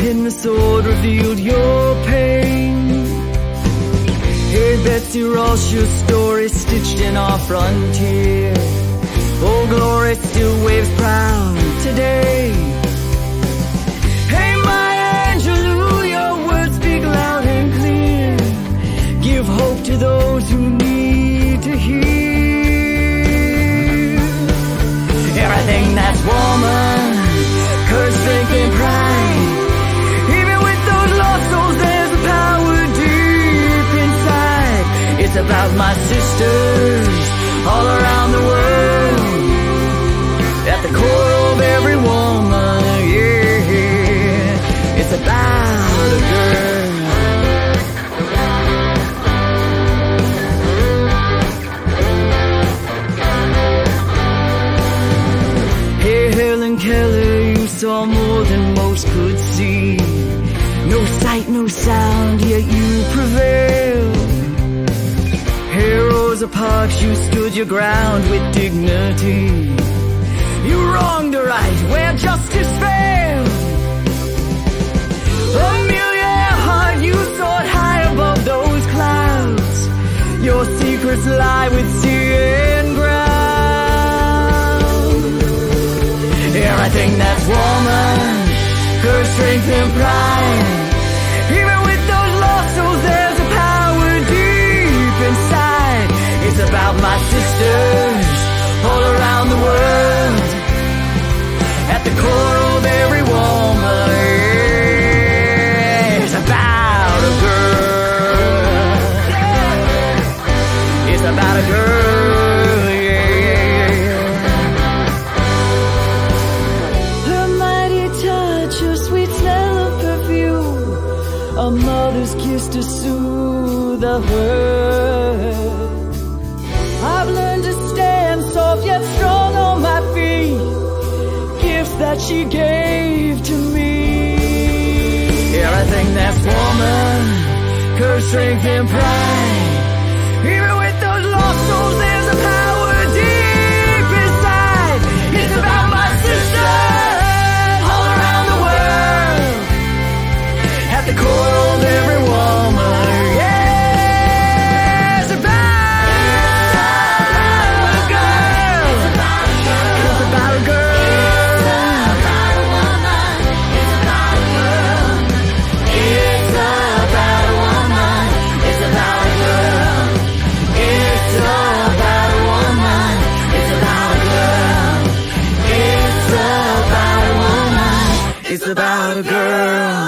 and the sword revealed your pain. Hey Betsy Ross, your story stitched in our frontier. Old glory still waves proud today. Hey Maya Angelou, your words speak loud and clear. Give hope to those who need to hear. Everything that's woman, courage, strength and pride. Even with those lost souls, there's a power deep inside. It's about my sisters all around the world, at the core of every woman, yeah. It's about a girl. Hey Helen Keller, you saw more than most could see. No sight, no sound, yet you prevailed. Hey Rosa Parks, you stood your ground with dignity. You wronged the right where justice failed. Amelia Earhart, you soared high above those clouds. Your secrets lie with sea and ground. Everything that's woman, her strength and pride. Even with those lost souls, there's a power deep inside. It's about my sisters all around the world, at the core of every woman. It's about a girl. It's about a girl, yeah. Her mighty touch, her sweet smell of perfume, a mother's kiss to soothe the hurt. I've learned to stand soft yet strong on my feet, gifts that she gave to me. Everything that's woman, courage, strength and pride. Even with those lost souls, there's a power deep inside. It's about my sisters all around the world, at the core of every woman, yeah. It's about a girl. It's about a girl. It's about a girl.